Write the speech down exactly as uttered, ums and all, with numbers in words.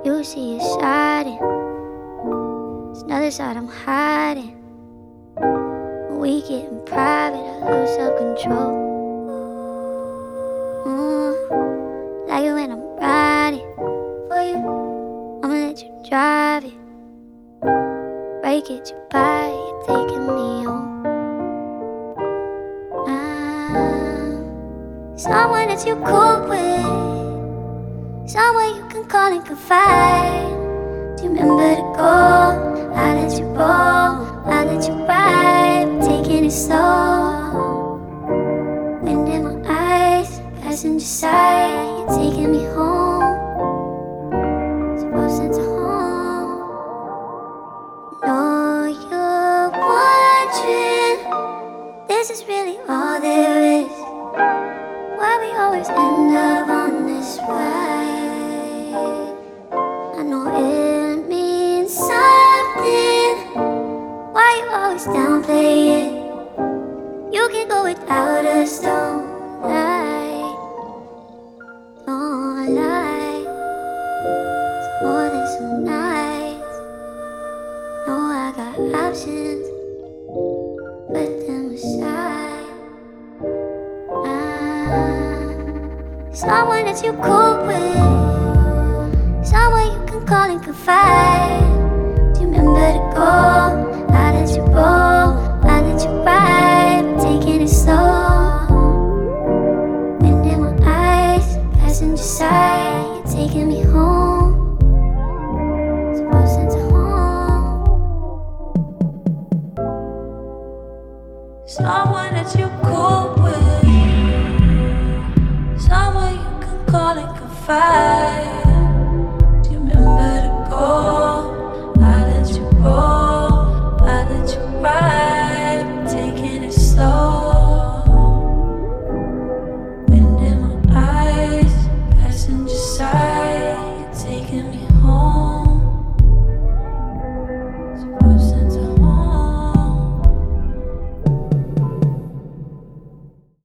You see a side, and there's another side I'm hiding. When we get in private, I lose self-control. Mm, like it when I'm riding for you, I'ma let you drive it. Break it, you buy it, you're taking me home. I'm someone that you cool with, someone you can call and confide. Do you remember the goal? I let you roll, I let you ride, taking it slow. Wind in my eyes, passenger side, you're taking me home. Supposed to home. No, you're wondering, this is really all there is. Why we always end up on this ride? I know it means something. Why you always downplay it? You can go without us, don't lie. Don't lie. It's more than some nights. No, I got options, put them aside. I'm someone that you cool with, someone you can call and confide. Do you remember the goal? I let you roll, I let you ride, taking it slow. Wind in my eyes, passenger side, you're taking me home.